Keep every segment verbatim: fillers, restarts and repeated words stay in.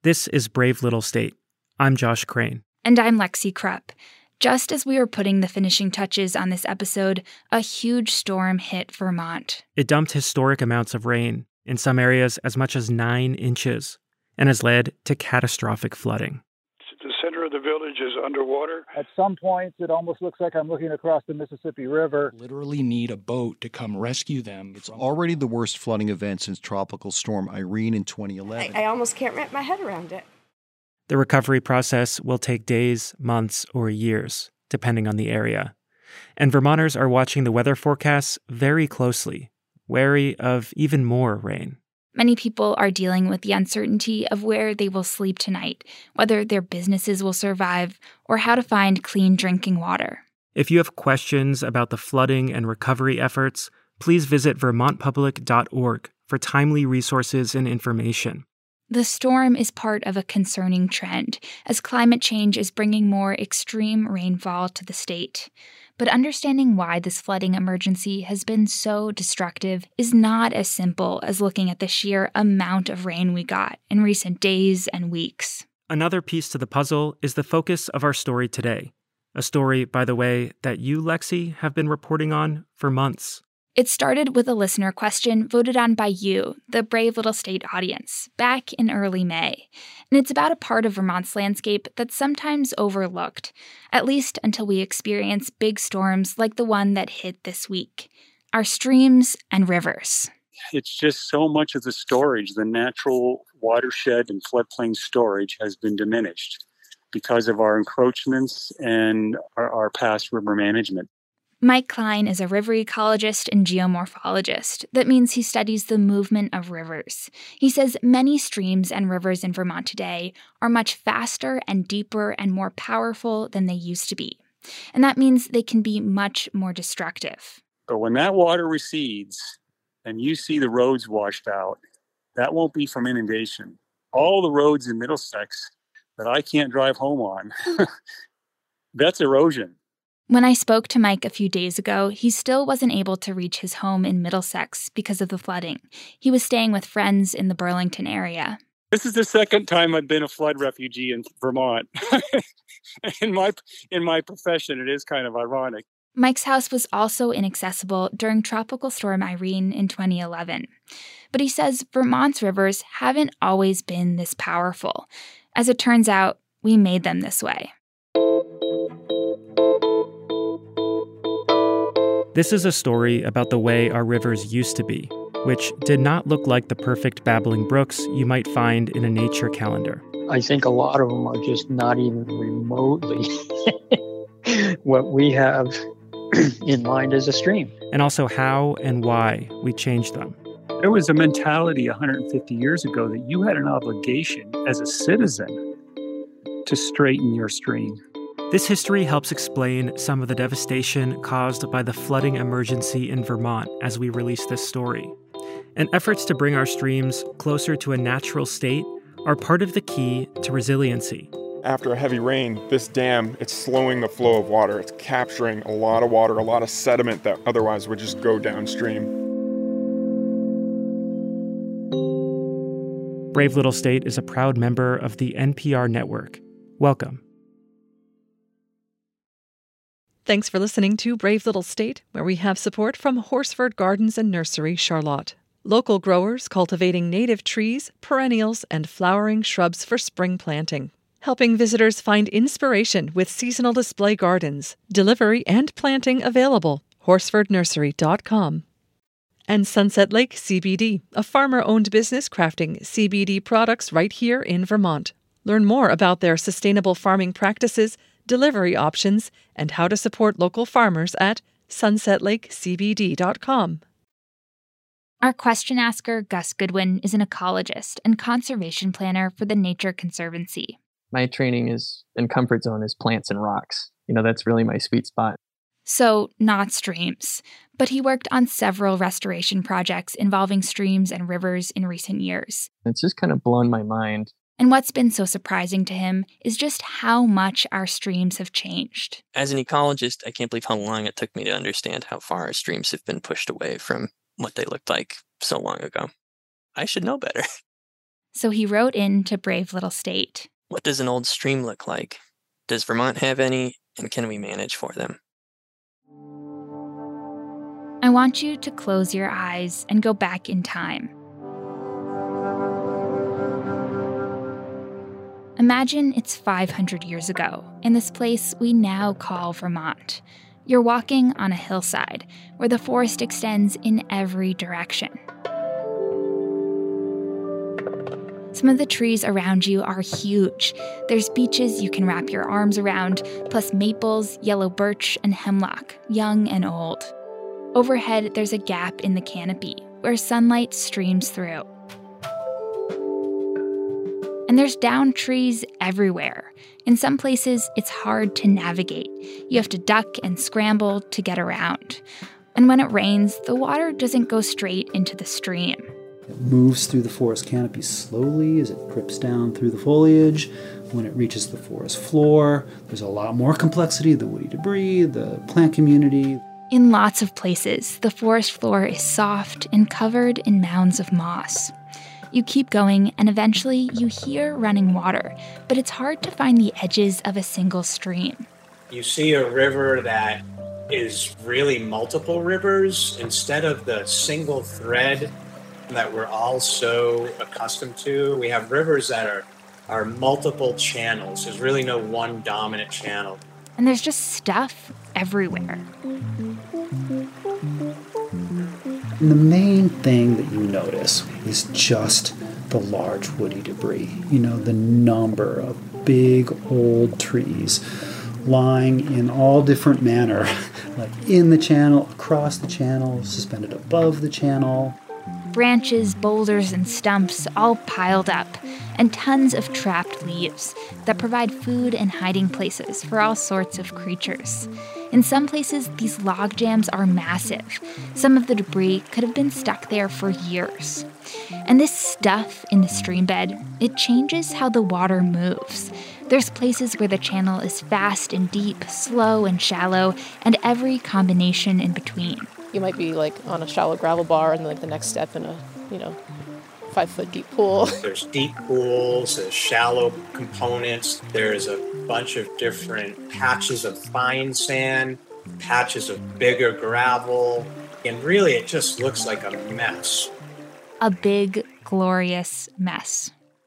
This is Brave Little State. I'm Josh Crane. And I'm Lexi Krupp. Just as we were putting the finishing touches on this episode, a huge storm hit Vermont. It dumped historic amounts of rain, in some areas as much as nine inches, and has led to catastrophic flooding. The center of the village is underwater. At some points, it almost looks like I'm looking across the Mississippi River. Literally need a boat to come rescue them. It's already the worst flooding event since Tropical Storm Irene in twenty eleven. I, I almost can't wrap my head around it. The recovery process will take days, months, or years, depending on the area. And Vermonters are watching the weather forecasts very closely, wary of even more rain. Many people are dealing with the uncertainty of where they will sleep tonight, whether their businesses will survive, or how to find clean drinking water. If you have questions about the flooding and recovery efforts, please visit vermont public dot org for timely resources and information. The storm is part of a concerning trend, as climate change is bringing more extreme rainfall to the state. But understanding why this flooding emergency has been so destructive is not as simple as looking at the sheer amount of rain we got in recent days and weeks. Another piece to the puzzle is the focus of our story today. A story, by the way, that you, Lexi, have been reporting on for months. It started with a listener question voted on by you, the Brave Little State audience, back in early May. And it's about a part of Vermont's landscape that's sometimes overlooked, at least until we experience big storms like the one that hit this week. Our streams and rivers. It's just so much of the storage, the natural watershed and floodplain storage has been diminished because of our encroachments and our, our past river management. Mike Klein is a river ecologist and geomorphologist. That means he studies the movement of rivers. He says many streams and rivers in Vermont today are much faster and deeper and more powerful than they used to be. And that means they can be much more destructive. But when that water recedes and you see the roads washed out, that won't be from inundation. All the roads in Middlesex that I can't drive home on, that's erosion. When I spoke to Mike a few days ago, he still wasn't able to reach his home in Middlesex because of the flooding. He was staying with friends in the Burlington area. This is the second time I've been a flood refugee in Vermont. in my in my profession, it is kind of ironic. Mike's house was also inaccessible during Tropical Storm Irene in twenty eleven. But he says Vermont's rivers haven't always been this powerful. As it turns out, we made them this way. This is a story about the way our rivers used to be, which did not look like the perfect babbling brooks you might find in a nature calendar. I think a lot of them are just not even remotely what we have in mind as a stream. And also how and why we changed them. There was a mentality one hundred fifty years ago that you had an obligation as a citizen to straighten your stream. This history helps explain some of the devastation caused by the flooding emergency in Vermont as we release this story. And efforts to bring our streams closer to a natural state are part of the key to resiliency. After a heavy rain, this dam, it's slowing the flow of water. It's capturing a lot of water, a lot of sediment that otherwise would just go downstream. Brave Little State is a proud member of the N P R network. Welcome. Thanks for listening to Brave Little State, where we have support from Horsford Gardens and Nursery, Charlotte. Local growers cultivating native trees, perennials, and flowering shrubs for spring planting. Helping visitors find inspiration with seasonal display gardens. Delivery and planting available. horsford nursery dot com. And Sunset Lake C B D, a farmer-owned business crafting C B D products right here in Vermont. Learn more about their sustainable farming practices, delivery options, and how to support local farmers at sunset lake c b d dot com. Our question asker, Gus Goodwin, is an ecologist and conservation planner for the Nature Conservancy. My training is in comfort zone is plants and rocks. You know, that's really my sweet spot. So, not streams. But he worked on several restoration projects involving streams and rivers in recent years. It's just kind of blown my mind. And what's been so surprising to him is just how much our streams have changed. As an ecologist, I can't believe how long it took me to understand how far our streams have been pushed away from what they looked like so long ago. I should know better. So he wrote in to Brave Little State. What does an old stream look like? Does Vermont have any, and can we manage for them? I want you to close your eyes and go back in time. Imagine it's five hundred years ago, in this place we now call Vermont. You're walking on a hillside where the forest extends in every direction. Some of the trees around you are huge. There's beeches you can wrap your arms around, plus maples, yellow birch, and hemlock, young and old. Overhead, there's a gap in the canopy where sunlight streams through. And there's downed trees everywhere. In some places, it's hard to navigate. You have to duck and scramble to get around. And when it rains, the water doesn't go straight into the stream. It moves through the forest canopy slowly as it drips down through the foliage. When it reaches the forest floor, there's a lot more complexity, the woody debris, the plant community. In lots of places, the forest floor is soft and covered in mounds of moss. You keep going, and eventually you hear running water, but it's hard to find the edges of a single stream. You see a river that is really multiple rivers instead of the single thread that we're all so accustomed to. We have rivers that are, are multiple channels. There's really no one dominant channel. And there's just stuff everywhere. And the main thing that you notice is just the large woody debris. You know, the number of big old trees lying in all different manner, like in the channel, across the channel, suspended above the channel. Branches, boulders, and stumps all piled up, and tons of trapped leaves that provide food and hiding places for all sorts of creatures. In some places, these log jams are massive. Some of the debris could have been stuck there for years. And this stuff in the stream bed, it changes how the water moves. There's places where the channel is fast and deep, slow and shallow, and every combination in between. You might be like on a shallow gravel bar and like the next step in a, you know, five foot deep pool. There's deep pools, there's shallow components, there's a bunch of different patches of fine sand, patches of bigger gravel, and really it just looks like a mess. A big, glorious mess.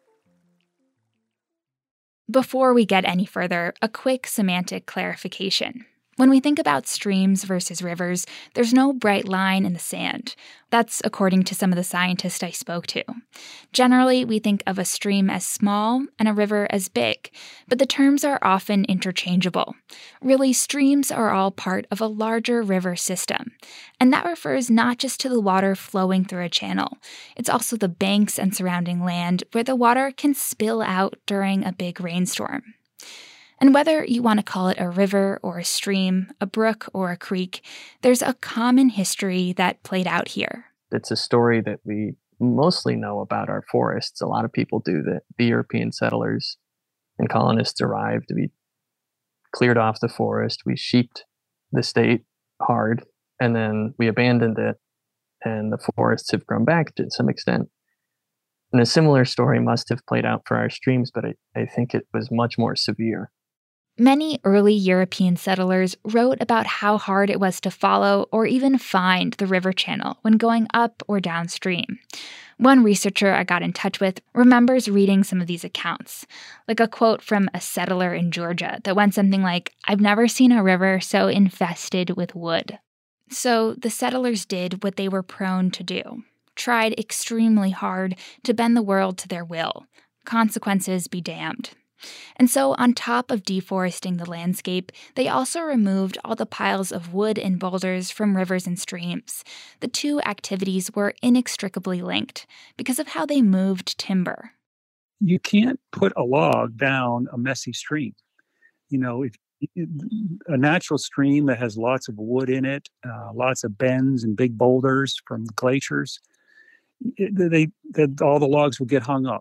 Before we get any further, a quick semantic clarification. When we think about streams versus rivers, there's no bright line in the sand. That's according to some of the scientists I spoke to. Generally, we think of a stream as small and a river as big, but the terms are often interchangeable. Really, streams are all part of a larger river system, and that refers not just to the water flowing through a channel. It's also the banks and surrounding land where the water can spill out during a big rainstorm. And whether you want to call it a river or a stream, a brook or a creek, there's a common history that played out here. It's a story that we mostly know about our forests. A lot of people do that. The European settlers and colonists arrived. We cleared off the forest. We sheeped the state hard, and then we abandoned it, and the forests have grown back to some extent. And a similar story must have played out for our streams, but I, I think it was much more severe. Many early European settlers wrote about how hard it was to follow or even find the river channel when going up or downstream. One researcher I got in touch with remembers reading some of these accounts, like a quote from a settler in Georgia that went something like, "I've never seen a river so infested with wood." So the settlers did what they were prone to do, tried extremely hard to bend the world to their will. Consequences be damned. And so, on top of deforesting the landscape, they also removed all the piles of wood and boulders from rivers and streams. The two activities were inextricably linked because of how they moved timber. You can't put a log down a messy stream. You know, if a natural stream that has lots of wood in it, uh, lots of bends and big boulders from glaciers, it, they, they, all the logs will get hung up.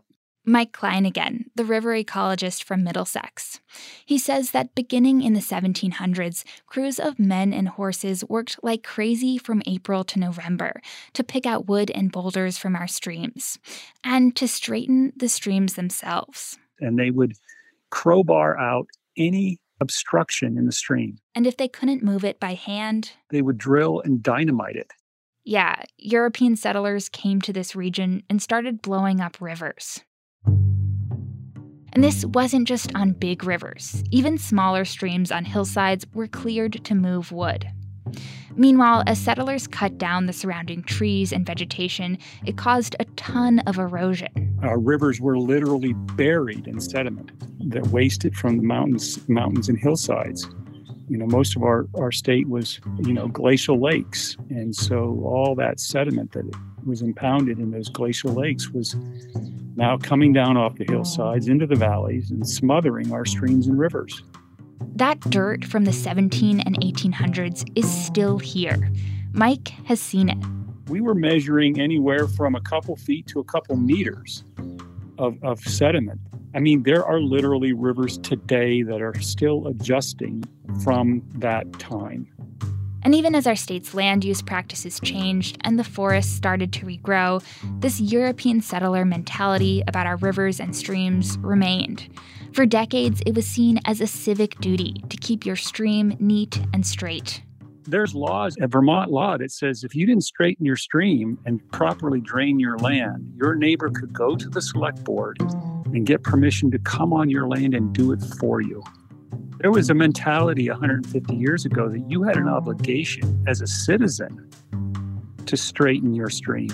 Mike Klein again, the river ecologist from Middlesex. He says that beginning in the seventeen hundreds, crews of men and horses worked like crazy from April to November to pick out wood and boulders from our streams and to straighten the streams themselves. And they would crowbar out any obstruction in the stream. And if they couldn't move it by hand, they would drill and dynamite it. Yeah, European settlers came to this region and started blowing up rivers. And this wasn't just on big rivers. Even smaller streams on hillsides were cleared to move wood. Meanwhile, as settlers cut down the surrounding trees and vegetation, it caused a ton of erosion. Our rivers were literally buried in sediment that wasted from the mountains, mountains and hillsides. You know, most of our, our state was, you know, glacial lakes. And so all that sediment that was impounded in those glacial lakes was now coming down off the hillsides into the valleys and smothering our streams and rivers. That dirt from the seventeen and eighteen hundreds is still here. Mike has seen it. We were measuring anywhere from a couple feet to a couple meters of, of sediment. I mean, there are literally rivers today that are still adjusting from that time. And even as our state's land use practices changed and the forests started to regrow, this European settler mentality about our rivers and streams remained. For decades, it was seen as a civic duty to keep your stream neat and straight. There's laws, a Vermont law that says if you didn't straighten your stream and properly drain your land, your neighbor could go to the select board and get permission to come on your land and do it for you. There was a mentality one hundred fifty years ago that you had an obligation as a citizen to straighten your stream.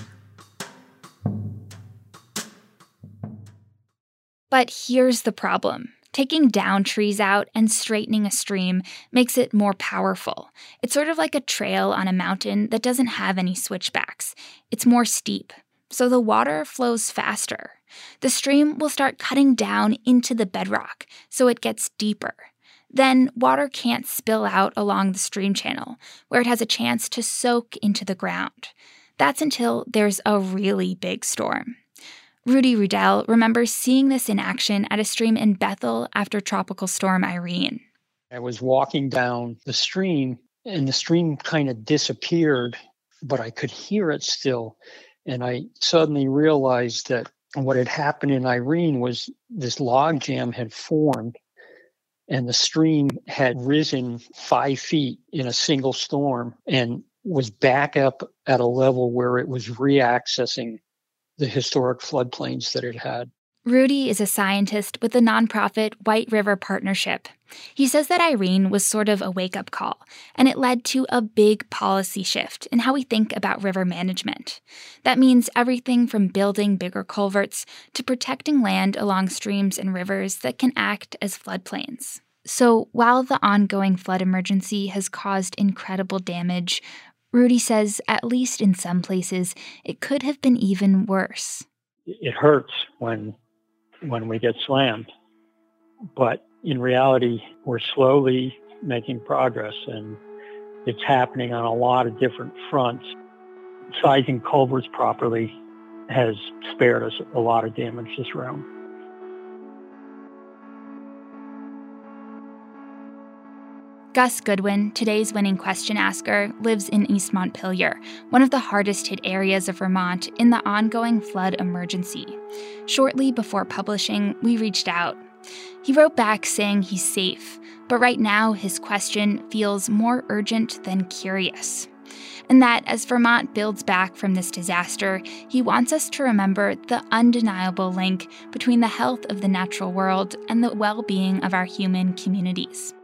But here's the problem. Taking down trees out and straightening a stream makes it more powerful. It's sort of like a trail on a mountain that doesn't have any switchbacks. It's more steep, so the water flows faster. The stream will start cutting down into the bedrock, so it gets deeper. Then water can't spill out along the stream channel, where it has a chance to soak into the ground. That's until there's a really big storm. Rudy Rudell remembers seeing this in action at a stream in Bethel after Tropical Storm Irene. I was walking down the stream, and the stream kind of disappeared, but I could hear it still. And I suddenly realized that what had happened in Irene was this log jam had formed, and the stream had risen five feet in a single storm and was back up at a level where it was reaccessing the historic floodplains that it had. Rudy is a scientist with the nonprofit White River Partnership. He says that Irene was sort of a wake-up call, and it led to a big policy shift in how we think about river management. That means everything from building bigger culverts to protecting land along streams and rivers that can act as floodplains. So while the ongoing flood emergency has caused incredible damage, Rudy says, at least in some places, it could have been even worse. It hurts when when we get slammed. But in reality, we're slowly making progress, and it's happening on a lot of different fronts. Sizing culverts properly has spared us a lot of damage this round. Gus Goodwin, today's winning question asker, lives in East Montpelier, one of the hardest hit areas of Vermont in the ongoing flood emergency. Shortly before publishing, we reached out. He wrote back saying he's safe, but right now his question feels more urgent than curious. And that as Vermont builds back from this disaster, he wants us to remember the undeniable link between the health of the natural world and the well-being of our human communities.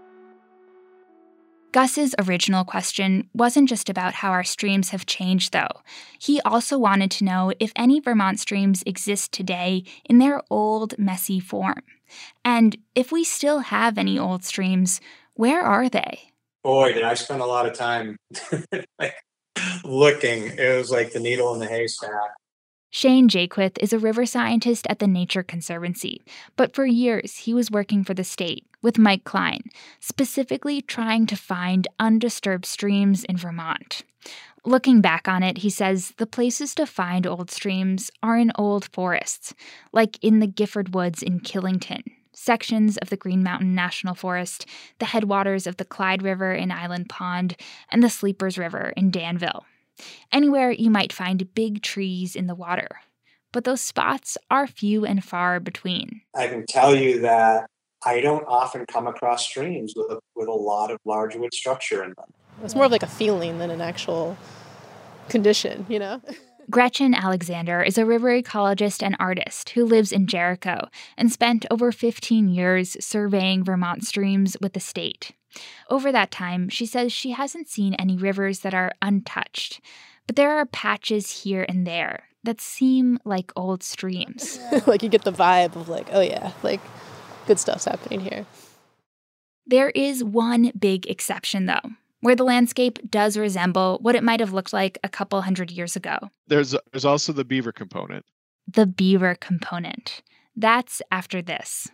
Gus's original question wasn't just about how our streams have changed, though. He also wanted to know if any Vermont streams exist today in their old, messy form. And if we still have any old streams, where are they? Boy, did I spend a lot of time like, looking. It was like the needle in the haystack. Shane Jaquith is a river scientist at the Nature Conservancy, but for years he was working for the state with Mike Klein, specifically trying to find undisturbed streams in Vermont. Looking back on it, he says the places to find old streams are in old forests, like in the Gifford Woods in Killington, sections of the Green Mountain National Forest, the headwaters of the Clyde River in Island Pond, and the Sleepers River in Danville. Anywhere you might find big trees in the water. But those spots are few and far between. I can tell you that I don't often come across streams with a, with a lot of large wood structure in them. It's more of like a feeling than an actual condition, you know? Gretchen Alexander is a river ecologist and artist who lives in Jericho and spent over fifteen years surveying Vermont streams with the state. Over that time, she says she hasn't seen any rivers that are untouched, but there are patches here and there that seem like old streams. Like you get the vibe of like, oh yeah, like good stuff's happening here. There is one big exception, though, where the landscape does resemble what it might have looked like a couple hundred years ago. There's there's also the beaver component. The beaver component. That's after this.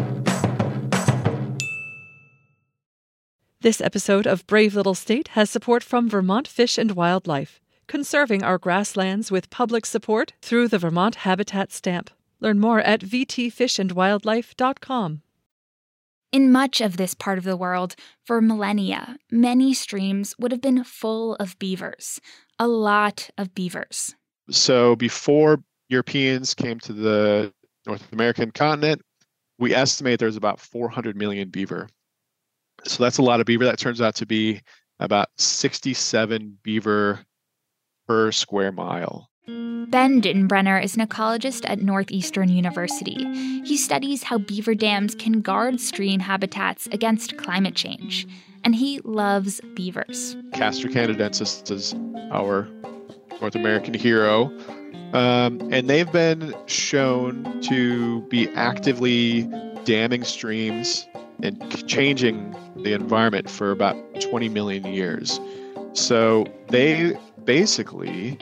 This episode of Brave Little State has support from Vermont Fish and Wildlife, conserving our grasslands with public support through the Vermont Habitat Stamp. Learn more at v t fish and wildlife dot com. In much of this part of the world, for millennia, many streams would have been full of beavers. A lot of beavers. So before Europeans came to the North American continent, we estimate there's about four hundred million beaver. So that's a lot of beaver. That turns out to be about sixty-seven beaver per square mile. Ben Dittenbrenner is an ecologist at Northeastern University. He studies how beaver dams can guard stream habitats against climate change, and he loves beavers. Castor canadensis is our North American hero, um, and they've been shown to be actively damming streams and changing the environment for about twenty million years. So they basically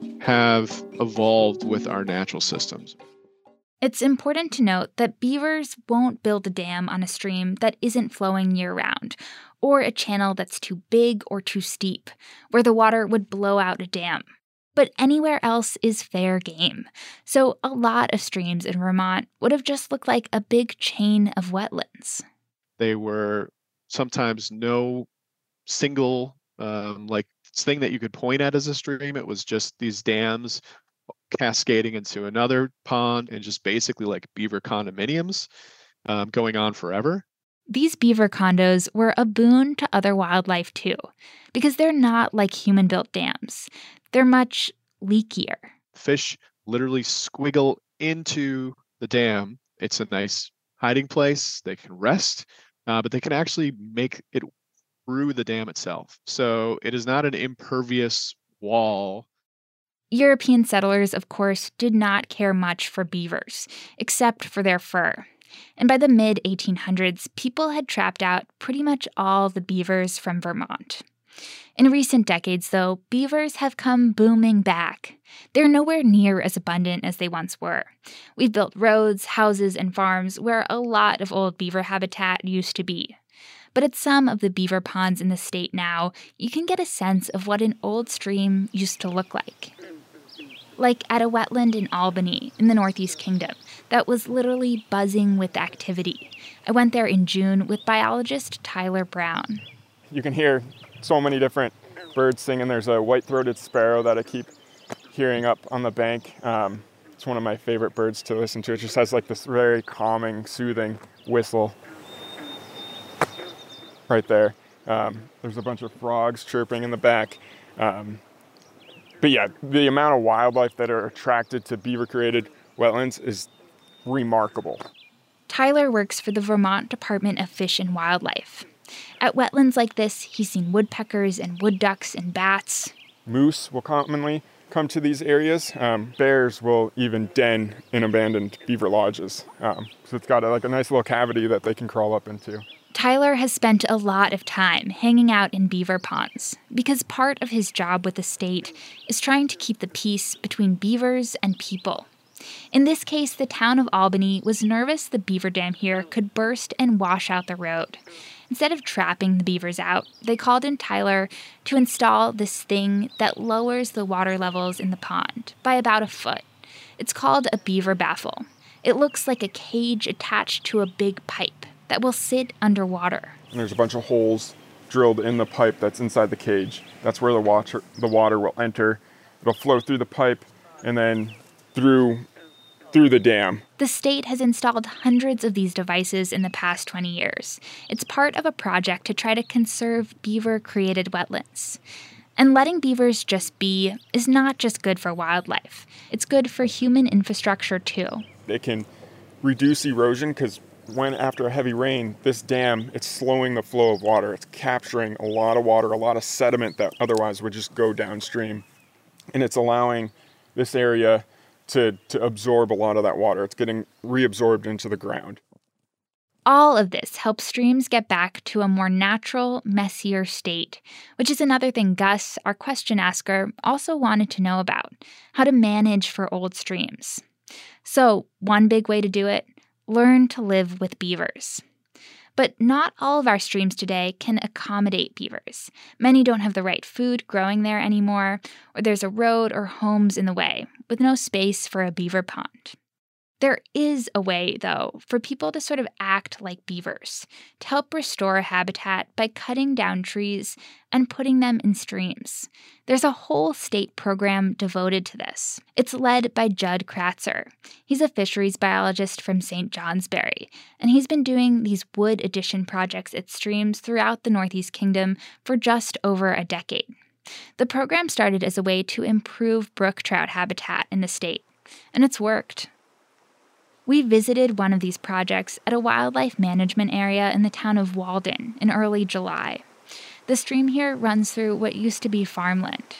have evolved with our natural systems. It's important to note that beavers won't build a dam on a stream that isn't flowing year-round, or a channel that's too big or too steep, where the water would blow out a dam. But anywhere else is fair game. So a lot of streams in Vermont would have just looked like a big chain of wetlands. They were sometimes no single um, like thing that you could point at as a stream. It was just these dams cascading into another pond and just basically like beaver condominiums um, going on forever. These beaver condos were a boon to other wildlife too, because they're not like human-built dams. They're much leakier. Fish literally squiggle into the dam. It's a nice hiding place. They can rest, uh, but they can actually make it through the dam itself. So it is not an impervious wall. European settlers, of course, did not care much for beavers, except for their fur. And by the mid eighteen hundreds, people had trapped out pretty much all the beavers from Vermont. In recent decades, though, beavers have come booming back. They're nowhere near as abundant as they once were. We've built roads, houses, and farms where a lot of old beaver habitat used to be. But at some of the beaver ponds in the state now, you can get a sense of what an old stream used to look like. Like at a wetland in Albany, in the Northeast Kingdom, that was literally buzzing with activity. I went there in June with biologist Tyler Brown. You can hear so many different birds singing. There's a white-throated sparrow that I keep hearing up on the bank. Um, it's one of my favorite birds to listen to. It just has like this very calming, soothing whistle. Right there. Um, there's a bunch of frogs chirping in the back. Um, but yeah, the amount of wildlife that are attracted to beaver-created wetlands is remarkable. Tyler works for the Vermont Department of Fish and Wildlife. At wetlands like this, he's seen woodpeckers and wood ducks and bats. Moose will commonly come to these areas. Um, bears will even den in abandoned beaver lodges. Um, so it's got a, like a nice little cavity that they can crawl up into. Tyler has spent a lot of time hanging out in beaver ponds because part of his job with the state is trying to keep the peace between beavers and people. In this case, the town of Albany was nervous the beaver dam here could burst and wash out the road. Instead of trapping the beavers out, they called in Tyler to install this thing that lowers the water levels in the pond by about a foot. It's called a beaver baffle. It looks like a cage attached to a big pipe that will sit underwater. And there's a bunch of holes drilled in the pipe that's inside the cage. That's where the water, the water will enter. It'll flow through the pipe and then through through the dam. The state has installed hundreds of these devices in the past twenty years. It's part of a project to try to conserve beaver-created wetlands. And letting beavers just be is not just good for wildlife. It's good for human infrastructure, too. It can reduce erosion because when after a heavy rain, this dam, it's slowing the flow of water. It's capturing a lot of water, a lot of sediment that otherwise would just go downstream. And it's allowing this area to, to absorb a lot of that water. It's getting reabsorbed into the ground. All of this helps streams get back to a more natural, messier state, which is another thing Gus, our question asker, also wanted to know about, how to manage for old streams. So, one big way to do it, learn to live with beavers. But not all of our streams today can accommodate beavers. Many don't have the right food growing there anymore, or there's a road or homes in the way, with no space for a beaver pond. There is a way, though, for people to sort of act like beavers, to help restore habitat by cutting down trees and putting them in streams. There's a whole state program devoted to this. It's led by Judd Kratzer. He's a fisheries biologist from Saint Johnsbury, and he's been doing these wood addition projects at streams throughout the Northeast Kingdom for just over a decade. The program started as a way to improve brook trout habitat in the state, and it's worked. We visited one of these projects at a wildlife management area in the town of Walden in early July. The stream here runs through what used to be farmland.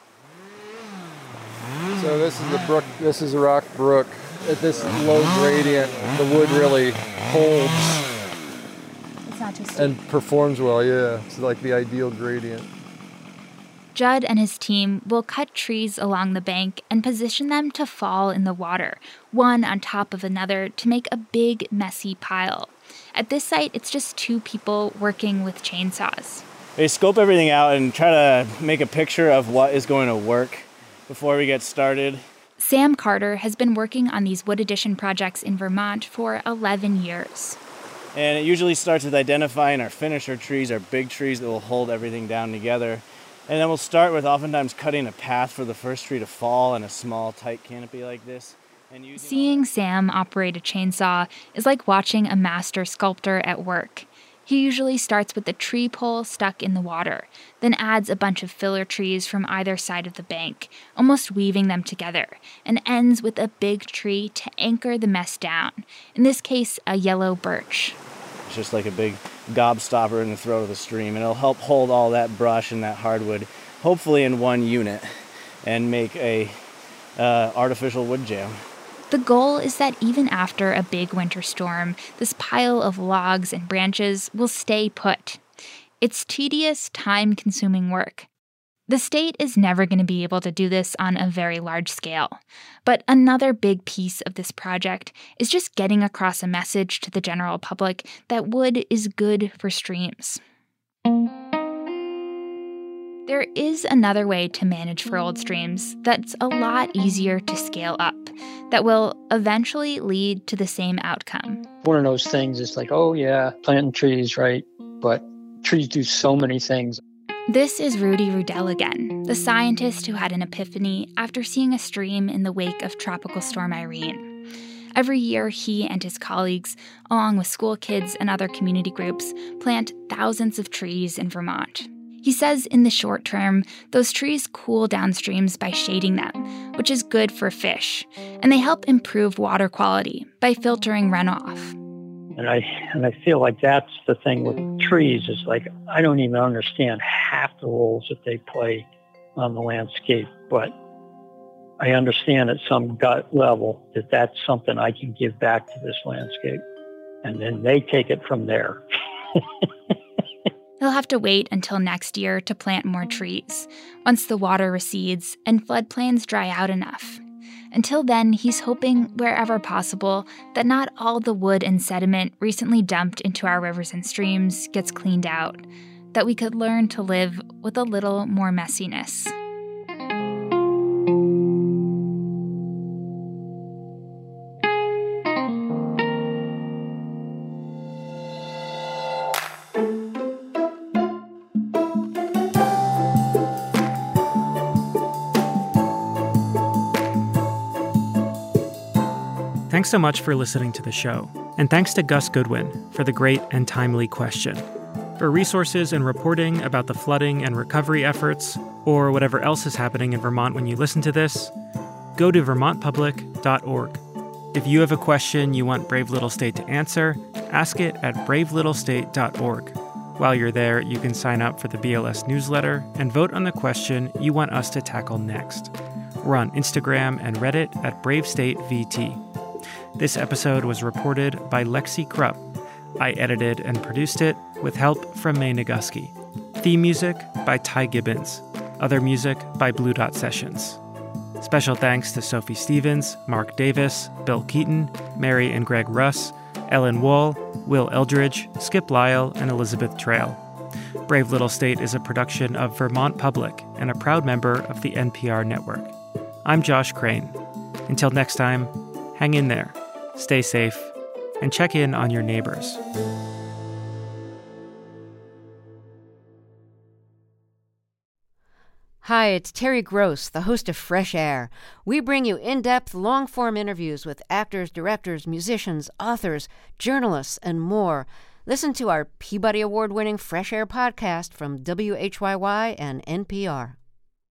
So this is the brook, this is a rock brook. At this low gradient, the wood really holds It's not just and performs well, yeah. It's like the ideal gradient. Judd and his team will cut trees along the bank and position them to fall in the water, one on top of another, to make a big, messy pile. At this site, it's just two people working with chainsaws. They scope everything out and try to make a picture of what is going to work before we get started. Sam Carter has been working on these wood addition projects in Vermont for eleven years. And it usually starts with identifying our finisher trees, our big trees that will hold everything down together. And then we'll start with oftentimes cutting a path for the first tree to fall in a small, tight canopy like this. And using Seeing Sam operate a chainsaw is like watching a master sculptor at work. He usually starts with the tree pole stuck in the water, then adds a bunch of filler trees from either side of the bank, almost weaving them together, and ends with a big tree to anchor the mess down, in this case, a yellow birch. It's just like a big gobstopper in the throat of the stream, and it'll help hold all that brush and that hardwood, hopefully in one unit, and make a uh, artificial wood jam. The goal is that even after a big winter storm, this pile of logs and branches will stay put. It's tedious, time-consuming work. The state is never going to be able to do this on a very large scale. But another big piece of this project is just getting across a message to the general public that wood is good for streams. There is another way to manage for old streams that's a lot easier to scale up, that will eventually lead to the same outcome. One of those things is like, oh yeah, planting trees, right? But trees do so many things. This is Rudy Rudell again, the scientist who had an epiphany after seeing a stream in the wake of Tropical Storm Irene. Every year, he and his colleagues, along with school kids and other community groups, plant thousands of trees in Vermont. He says in the short term, those trees cool down streams by shading them, which is good for fish, and they help improve water quality by filtering runoff. And I and I feel like that's the thing with trees is like, I don't even understand half the roles that they play on the landscape, but I understand at some gut level that that's something I can give back to this landscape. And then they take it from there. He'll have to wait until next year to plant more trees, once the water recedes and floodplains dry out enough. Until then, he's hoping, wherever possible, that not all the wood and sediment recently dumped into our rivers and streams gets cleaned out, that we could learn to live with a little more messiness. Thanks so much for listening to the show, and thanks to Gus Goodwin for the great and timely question. For resources and reporting about the flooding and recovery efforts, or whatever else is happening in Vermont when you listen to this, go to vermont public dot org. If you have a question you want Brave Little State to answer, ask it at brave little state dot org. While you're there, you can sign up for the B L S newsletter and vote on the question you want us to tackle next. We're on Instagram and Reddit at Brave State V T. This episode was reported by Lexi Krupp. I edited and produced it with help from May Naguski. Theme music by Ty Gibbons. Other music by Blue Dot Sessions. Special thanks to Sophie Stevens, Mark Davis, Bill Keaton, Mary and Greg Russ, Ellen Wall, Will Eldridge, Skip Lyle, and Elizabeth Trail. Brave Little State is a production of Vermont Public and a proud member of the N P R network. I'm Josh Crane. Until next time, hang in there. Stay safe, and check in on your neighbors. Hi, it's Terry Gross, the host of Fresh Air. We bring you in-depth, long-form interviews with actors, directors, musicians, authors, journalists, and more. Listen to our Peabody Award-winning Fresh Air podcast from W H Y Y and N P R.